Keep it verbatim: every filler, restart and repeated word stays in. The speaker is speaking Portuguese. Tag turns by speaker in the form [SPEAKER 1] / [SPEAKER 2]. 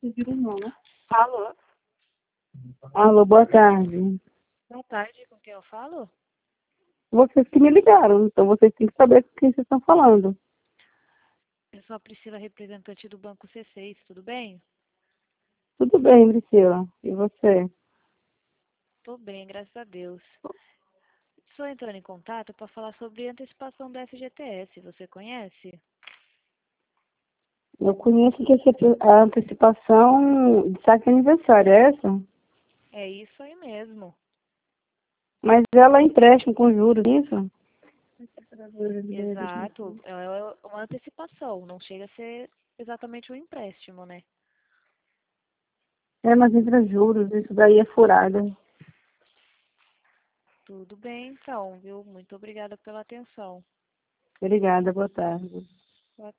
[SPEAKER 1] Alô?
[SPEAKER 2] Alô, boa tarde.
[SPEAKER 1] Boa tarde, com quem eu falo?
[SPEAKER 2] Vocês que me ligaram, então vocês têm que saber com quem vocês estão falando.
[SPEAKER 1] Eu sou a Priscila, representante do Banco C seis, tudo bem?
[SPEAKER 2] Tudo bem, Priscila. E você?
[SPEAKER 1] Tô bem, graças a Deus. Estou entrando em contato para falar sobre antecipação da F G T S, você conhece?
[SPEAKER 2] Eu conheço que essa, a antecipação de saque aniversário, é essa?
[SPEAKER 1] É isso aí mesmo.
[SPEAKER 2] Mas ela é empréstimo com juros, isso?
[SPEAKER 1] Exato, é uma antecipação, não chega a ser exatamente um empréstimo, né?
[SPEAKER 2] É, mas entra juros, isso daí é furada.
[SPEAKER 1] Tudo bem, então, viu? Muito obrigada pela atenção.
[SPEAKER 2] Obrigada, boa tarde.